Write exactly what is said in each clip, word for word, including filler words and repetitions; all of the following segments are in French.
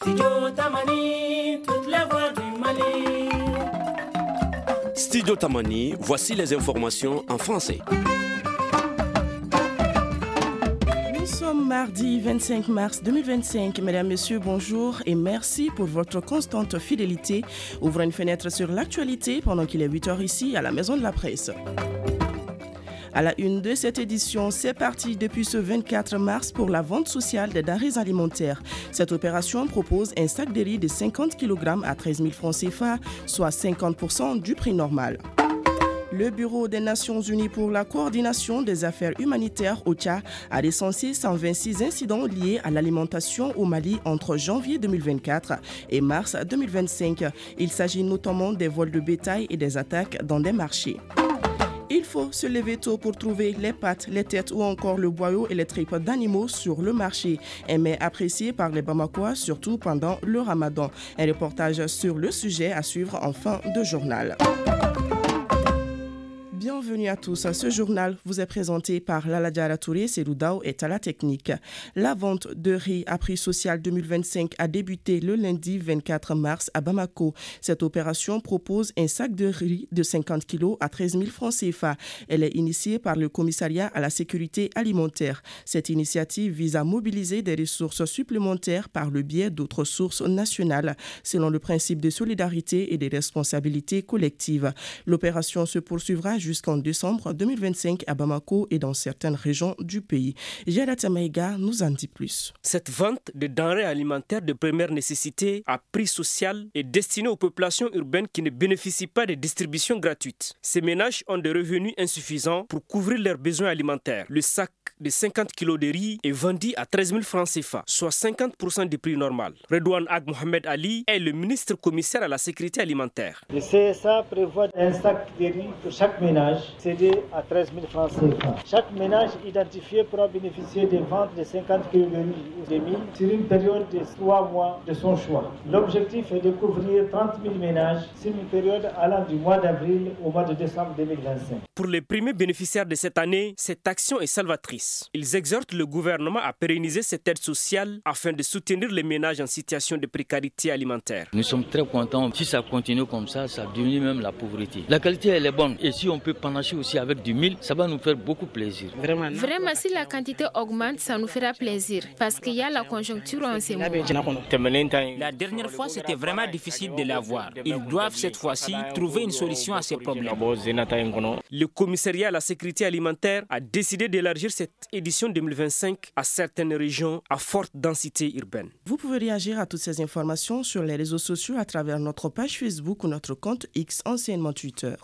Studio Tamani, toutes les voix du Mali. Studio Tamani, voici les informations en français. Nous sommes mardi vingt-cinq mars deux mille vingt-cinq. Mesdames, Messieurs, bonjour et merci pour votre constante fidélité. Ouvrons une fenêtre sur l'actualité pendant qu'il est huit heures ici à la Maison de la Presse. À la une de cette édition, c'est parti depuis ce vingt-quatre mars pour la vente sociale des denrées alimentaires. Cette opération propose un sac de riz de cinquante kilogrammes à treize mille francs C F A, soit cinquante pour cent du prix normal. Le Bureau des Nations Unies pour la coordination des affaires humanitaires, O C H A, a recensé cent vingt-six incidents liés à l'alimentation au Mali entre janvier deux mille vingt-quatre et mars deux mille vingt-cinq. Il s'agit notamment des vols de bétail et des attaques dans des marchés. Il faut se lever tôt pour trouver les pattes, les têtes ou encore le boyau et les tripes d'animaux sur le marché. Un mets apprécié par les Bamakois, surtout pendant le Ramadan. Un reportage sur le sujet à suivre en fin de journal. Bienvenue à tous. Ce journal vous est présenté par Lala Diara Touré, Serou Dao est à la technique. La vente de riz à prix social deux mille vingt-cinq a débuté le lundi vingt-quatre mars à Bamako. Cette opération propose un sac de riz de cinquante kilos à treize mille francs C F A. Elle est initiée par le commissariat à la sécurité alimentaire. Cette initiative vise à mobiliser des ressources supplémentaires par le biais d'autres sources nationales, selon le principe de solidarité et de responsabilité collective. L'opération se poursuivra jusqu'en décembre deux mille vingt-cinq à Bamako et dans certaines régions du pays. Jada Tamaïga nous en dit plus. Cette vente de denrées alimentaires de première nécessité à prix social est destinée aux populations urbaines qui ne bénéficient pas de distributions gratuites. Ces ménages ont des revenus insuffisants pour couvrir leurs besoins alimentaires. Le sac de cinquante kilos de riz est vendu à treize mille francs C F A, soit cinquante pour cent du prix normal. Redouane Ag Mohamed Ali est le ministre commissaire à la sécurité alimentaire. Le C S A prévoit un sac de riz pour chaque ménage cédé à treize mille francs C F A. Chaque ménage identifié pourra bénéficier des ventes de cinquante kilos de riz ou de mille sur une période de trois mois de son choix. L'objectif est de couvrir trente mille ménages sur une période allant du mois d'avril au mois de décembre deux mille vingt-cinq. Pour les premiers bénéficiaires de cette année, cette action est salvatrice. Ils exhortent le gouvernement à pérenniser cette aide sociale afin de soutenir les ménages en situation de précarité alimentaire. Nous sommes très contents. Si ça continue comme ça, ça diminue même la pauvreté. La qualité, elle est bonne. Et si on peut panacher aussi avec du mil, ça va nous faire beaucoup plaisir. Vraiment, Vraiment si la quantité augmente, ça nous fera plaisir. Parce qu'il y a la conjoncture en ces moments. La dernière fois, c'était vraiment difficile de l'avoir. Ils doivent cette fois-ci trouver une solution à ces problèmes. Le commissariat à la sécurité alimentaire a décidé d'élargir cette édition deux mille vingt-cinq à certaines régions à forte densité urbaine. Vous pouvez réagir à toutes ces informations sur les réseaux sociaux à travers notre page Facebook ou notre compte X, anciennement Twitter.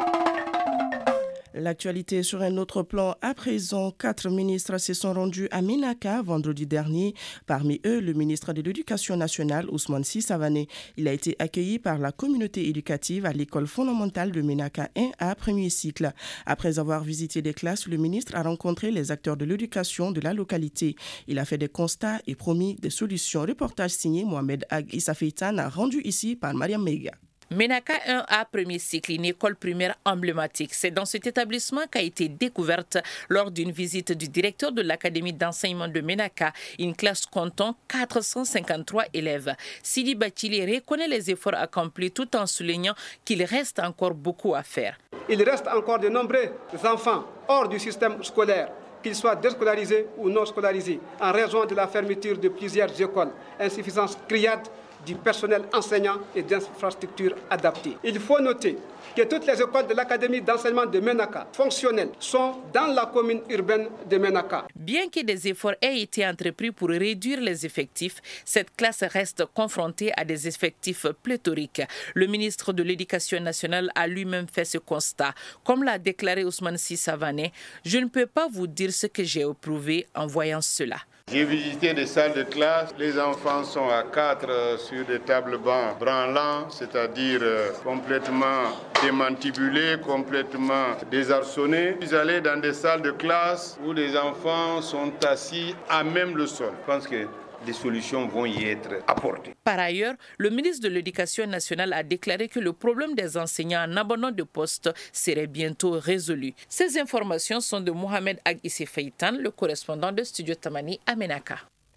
L'actualité sur un autre plan. À présent, quatre ministres se sont rendus à Ménaka vendredi dernier. Parmi eux, le ministre de l'Éducation nationale, Ousmane Sy Savané. Il a été accueilli par la communauté éducative à l'école fondamentale de Ménaka un A, premier cycle. Après avoir visité des classes, le ministre a rencontré les acteurs de l'éducation de la localité. Il a fait des constats et promis des solutions. Reportage signé Mohamed Ag Issa Feitan, rendu ici par Mariam Meiga. Ménaka un A, premier cycle, une école primaire emblématique. C'est dans cet établissement qu'a été découverte lors d'une visite du directeur de l'académie d'enseignement de Ménaka, une classe comptant quatre cent cinquante-trois élèves. Sidi Bachili reconnaît les efforts accomplis tout en soulignant qu'il reste encore beaucoup à faire. Il reste encore de nombreux enfants hors du système scolaire, qu'ils soient déscolarisés ou non scolarisés, en raison de la fermeture de plusieurs écoles, insuffisance criarde du personnel enseignant et d'infrastructures adaptées. Il faut noter que toutes les écoles de l'académie d'enseignement de Ménaka fonctionnelles sont dans la commune urbaine de Ménaka. Bien que des efforts aient été entrepris pour réduire les effectifs, cette classe reste confrontée à des effectifs pléthoriques. Le ministre de l'Éducation nationale a lui-même fait ce constat. Comme l'a déclaré Ousmane Sy Savané, « Je ne peux pas vous dire ce que j'ai éprouvé en voyant cela. » J'ai visité des salles de classe, les enfants sont à quatre sur des tables bancs branlants, c'est-à-dire complètement démantibulés, complètement désarçonnés. Vous allez dans des salles de classe où les enfants sont assis à même le sol. Je pense que des solutions vont y être apportées. Par ailleurs, le ministre de l'Éducation nationale a déclaré que le problème des enseignants en abandon de poste serait bientôt résolu. Ces informations sont de Mohamed Ag Issa Feitan, le correspondant de Studio Tamani à Ménaka.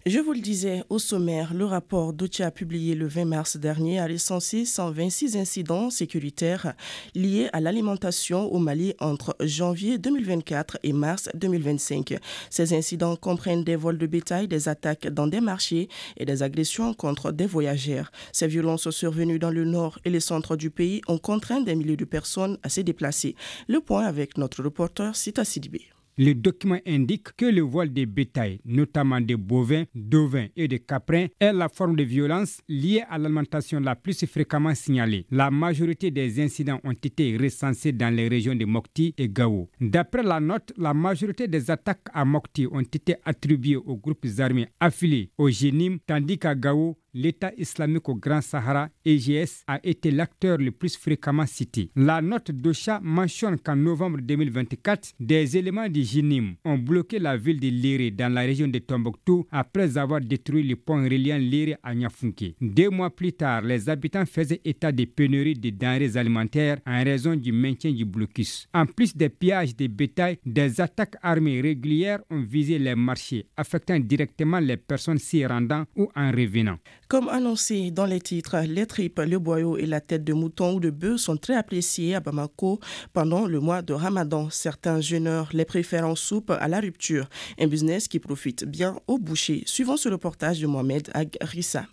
Je vous le disais au sommaire, le rapport d'Ocha publié le vingt mars dernier a recensé cent vingt-six incidents sécuritaires liés à l'alimentation au Mali entre janvier deux mille vingt-quatre et mars deux mille vingt-cinq. Ces incidents comprennent des vols de bétail, des attaques dans des marchés et des agressions contre des voyageurs. Ces violences survenues dans le nord et le centre du pays ont contraint des milliers de personnes à se déplacer. Le point avec notre reporter Sita Sidibé. Le document indique que le vol des bétails, notamment des bovins, d'ovins et de caprins, est la forme de violence liée à l'alimentation la plus fréquemment signalée. La majorité des incidents ont été recensés dans les régions de Mopti et Gao. D'après la note, la majorité des attaques à Mopti ont été attribuées aux groupes armés affiliés au Génim, tandis qu'à Gao, l'État islamique au Grand Sahara, E G S, a été l'acteur le plus fréquemment cité. La note d'Ocha mentionne qu'en novembre deux mille vingt-quatre, des éléments du Génim ont bloqué la ville de Léré dans la région de Tombouctou après avoir détruit le pont reliant Léré à Niafunké. Deux mois plus tard, les habitants faisaient état de pénuries de denrées alimentaires en raison du maintien du blocus. En plus des pillages de bétail, des attaques armées régulières ont visé les marchés, affectant directement les personnes s'y rendant ou en revenant. Comme annoncé dans les titres, les tripes, le boyau et la tête de mouton ou de bœuf sont très appréciés à Bamako pendant le mois de Ramadan. Certains jeûneurs les préfèrent en soupe à la rupture, un business qui profite bien aux bouchers. Suivant ce reportage de Mohamed Agrissa.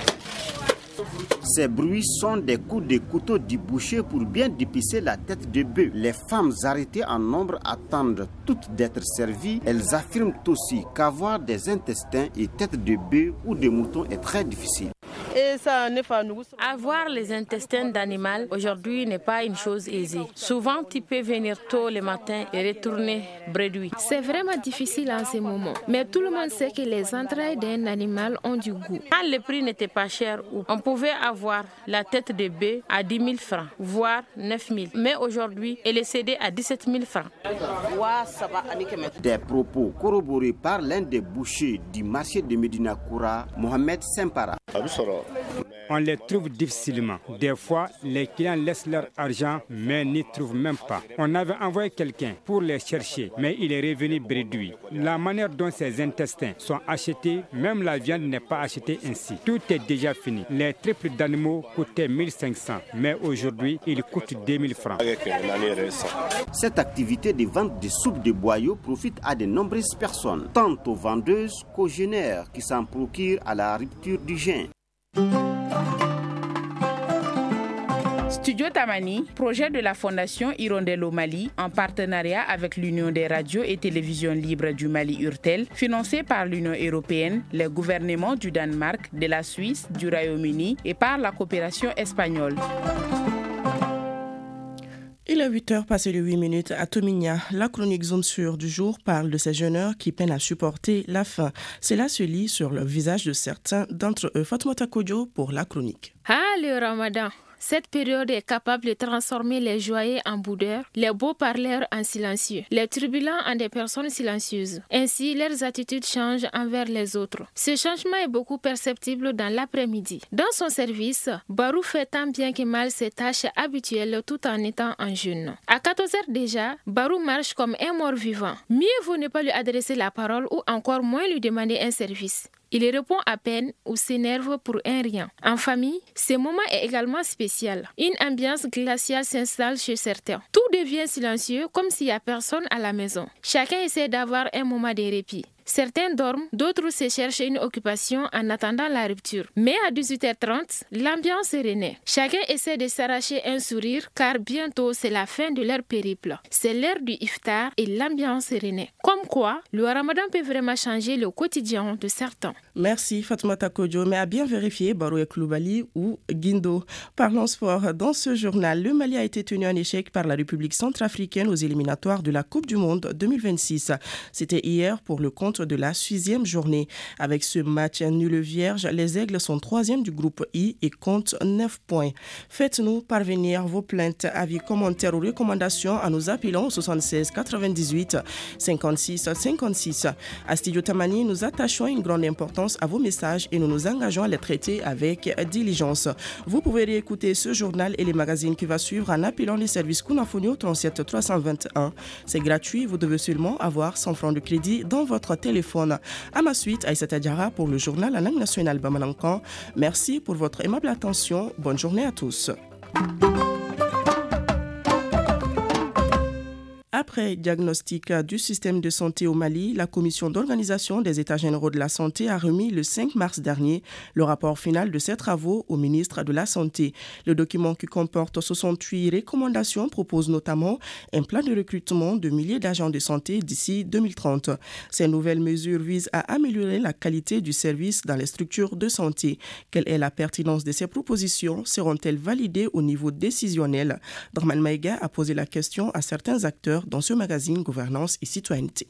Ces bruits sont des coups de couteau du boucher pour bien dépicer la tête de bœuf. Les femmes arrêtées en nombre attendent toutes d'être servies. Elles affirment aussi qu'avoir des intestins et têtes de bœuf ou de mouton est très difficile. Avoir les intestins d'animal aujourd'hui n'est pas une chose aisée. Souvent, tu peux venir tôt le matin et retourner bredouille. C'est vraiment difficile en ce moment. Mais tout le monde sait que les entrailles d'un animal ont du goût. Quand le prix n'était pas cher, on pouvait avoir la tête de bœuf à dix mille francs, voire neuf mille. Mais aujourd'hui, elle est cédée à dix-sept mille francs. Des propos corroborés par l'un des bouchers du marché de Medina Koura, Mohamed Sempara. On les trouve difficilement. Des fois, les clients laissent leur argent, mais n'y trouvent même pas. On avait envoyé quelqu'un pour les chercher, mais il est revenu bredouille. La manière dont ces intestins sont achetés, même la viande n'est pas achetée ainsi. Tout est déjà fini. Les triples d'animaux coûtaient mille cinq cents, mais aujourd'hui, ils coûtent deux mille francs. Cette activité de vente de soupe de boyau profite à de nombreuses personnes, tant aux vendeuses qu'aux jeûneurs qui s'en procurent à la rupture du jeûne. Studio Tamani, projet de la Fondation Hirondelle au Mali, en partenariat avec l'Union des radios et télévisions libres du Mali Urtel, financé par l'Union européenne, les gouvernements du Danemark, de la Suisse, du Royaume-Uni et par la coopération espagnole. Il est huit heures passées de huit minutes à Tomigna. La chronique Zoom sur du jour parle de ces jeûneurs qui peinent à supporter la faim. Cela se lit sur le visage de certains d'entre eux. Fatoumata Kodjo pour la chronique. Ah, le Ramadan. Cette période est capable de transformer les joyeux en boudeurs, les beaux parleurs en silencieux, les turbulents en des personnes silencieuses. Ainsi, leurs attitudes changent envers les autres. Ce changement est beaucoup perceptible dans l'après-midi. Dans son service, Barou fait tant bien que mal ses tâches habituelles tout en étant en jeûne. À quatorze heures déjà, Barou marche comme un mort-vivant. Mieux vaut ne pas lui adresser la parole ou encore moins lui demander un service. Il répond à peine ou s'énerve pour un rien. En famille, ce moment est également spécial. Une ambiance glaciale s'installe chez certains. Tout devient silencieux comme s'il n'y a personne à la maison. Chacun essaie d'avoir un moment de répit. Certains dorment, d'autres se cherchent une occupation en attendant la rupture. Mais à dix-huit heures trente, l'ambiance renaît. Chacun essaie de s'arracher un sourire car bientôt c'est la fin de leur périple. C'est l'heure du iftar et l'ambiance renaît. Comme quoi, le Ramadan peut vraiment changer le quotidien de certains. Merci Fatoumata Kodjo, mais à bien vérifier Barou Ekloubali ou Guindo. Parlons sport. Dans ce journal, le Mali a été tenu en échec par la République centrafricaine aux éliminatoires de la Coupe du Monde deux mille vingt-six. C'était hier pour le compte de la sixième journée. Avec ce match nul vierge, les Aigles sont troisième du groupe I et comptent neuf points. Faites-nous parvenir vos plaintes, avis, commentaires ou recommandations en nous appelant au soixante-seize quatre-vingt-dix-huit cinquante-six cinquante-six. À Studio Tamani, nous attachons une grande importance à vos messages et nous nous engageons à les traiter avec diligence. Vous pouvez réécouter ce journal et les magazines qui va suivre en appelant les services Kunafonio trente-sept trois cent vingt et un. C'est gratuit, vous devez seulement avoir cent francs de crédit dans votre téléphone téléphone. À ma suite, Aïssata Diarra pour le journal en langue nationale Bamalankan. Merci pour votre aimable attention. Bonne journée à tous. Après diagnostic du système de santé au Mali, la Commission d'organisation des États généraux de la santé a remis le cinq mars dernier le rapport final de ses travaux au ministre de la Santé. Le document qui comporte soixante-huit recommandations propose notamment un plan de recrutement de milliers d'agents de santé d'ici deux mille trente. Ces nouvelles mesures visent à améliorer la qualité du service dans les structures de santé. Quelle est la pertinence de ces propositions? Seront-elles validées au niveau décisionnel? Draman Maïga a posé la question à certains acteurs dans ce magazine Gouvernance et Citoyenneté.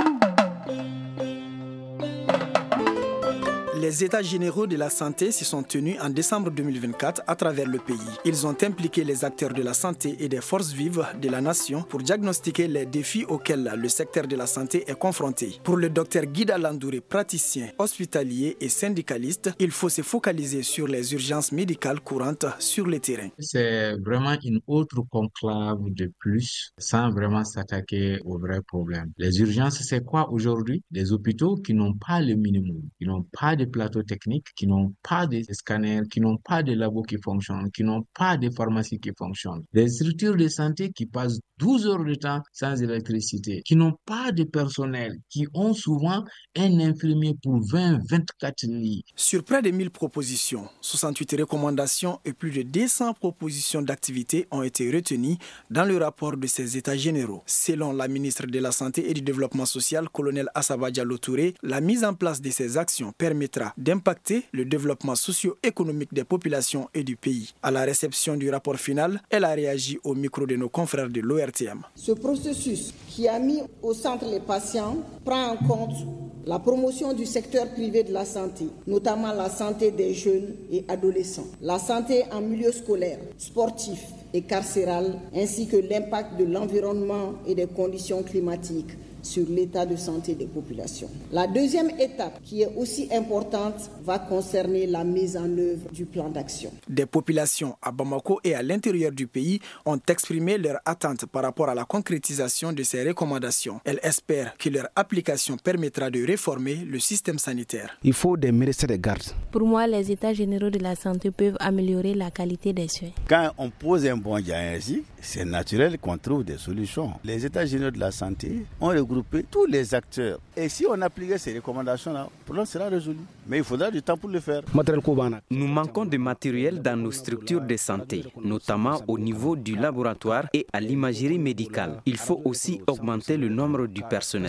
Les États généraux de la santé se sont tenus en décembre deux mille vingt-quatre à travers le pays. Ils ont impliqué les acteurs de la santé et des forces vives de la nation pour diagnostiquer les défis auxquels le secteur de la santé est confronté. Pour le docteur Guida Landouré, praticien, hospitalier et syndicaliste, il faut se focaliser sur les urgences médicales courantes sur le terrain. C'est vraiment une autre conclave de plus sans vraiment s'attaquer aux vrais problèmes. Les urgences, c'est quoi aujourd'hui? Des hôpitaux qui n'ont pas le minimum, qui n'ont pas de plateaux techniques, qui n'ont pas de scanners, qui n'ont pas de labos qui fonctionnent, qui n'ont pas de pharmacies qui fonctionnent. Des structures de santé qui passent douze heures de temps sans électricité, qui n'ont pas de personnel, qui ont souvent un infirmier pour vingt à vingt-quatre lits. Sur près de mille propositions, soixante-huit recommandations et plus de deux cents propositions d'activités ont été retenues dans le rapport de ces États généraux. Selon la ministre de la Santé et du Développement social, colonel Assaba Diallo Touré, la mise en place de ces actions permettra d'impacter le développement socio-économique des populations et du pays. À la réception du rapport final, elle a réagi au micro de nos confrères de l'O R T M. Ce processus qui a mis au centre les patients prend en compte la promotion du secteur privé de la santé, notamment la santé des jeunes et adolescents, la santé en milieu scolaire, sportif et carcéral, ainsi que l'impact de l'environnement et des conditions climatiques sur l'état de santé des populations. La deuxième étape, qui est aussi importante, va concerner la mise en œuvre du plan d'action. Des populations à Bamako et à l'intérieur du pays ont exprimé leur attente par rapport à la concrétisation de ces recommandations. Elles espèrent que leur application permettra de réformer le système sanitaire. Il faut des médecins de garde. Pour moi, les états généraux de la santé peuvent améliorer la qualité des soins. Quand on pose un bon diagnostic, c'est naturel qu'on trouve des solutions. Les états généraux de la santé ont regroupé tous les acteurs. Et si on appliquait ces recommandations-là, le problème sera résolu. Mais il faudra du temps pour le faire. Nous manquons de matériel dans nos structures de santé, notamment au niveau du laboratoire et à l'imagerie médicale. Il faut aussi augmenter le nombre du personnel.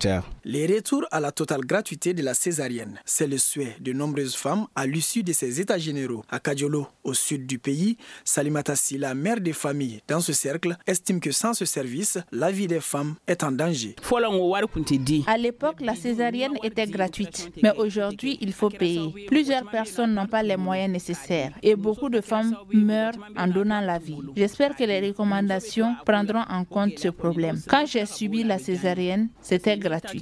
Les retours à la totale gratuité de la césarienne, c'est le souhait de nombreuses femmes à l'issue de ces états généraux. À Kadiolo, au sud du pays, Salimata Sila, mère des familles dans ce cercle, estime que sans ce service, la vie des femmes est en danger. À l'époque, la césarienne était gratuite, mais aujourd'hui, il faut payer. Plusieurs personnes n'ont pas les moyens nécessaires et beaucoup de femmes meurent en donnant la vie. J'espère que les recommandations prendront en compte ce problème. Quand j'ai subi la césarienne, c'était gratuit.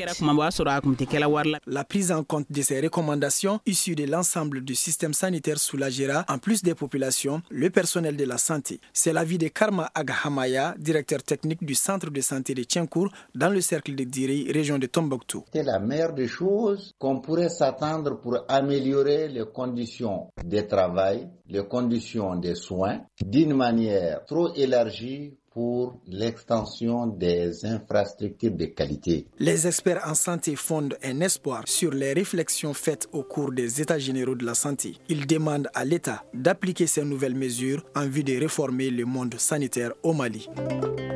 La prise en compte de ces recommandations issues de l'ensemble du système sanitaire soulagera, en plus des populations, le personnel de la santé. C'est l'avis de Karma Agahamaya, directeur technique du centre de santé de Tienkour, dans le cercle de Diri, région de Tombouctou. C'est la meilleure des choses qu'on pourrait s'attendre pour améliorer les conditions de travail, les conditions des soins, d'une manière trop élargie pour l'extension des infrastructures de qualité. Les experts en santé fondent un espoir sur les réflexions faites au cours des États généraux de la santé. Ils demandent à l'État d'appliquer ces nouvelles mesures en vue de réformer le monde sanitaire au Mali.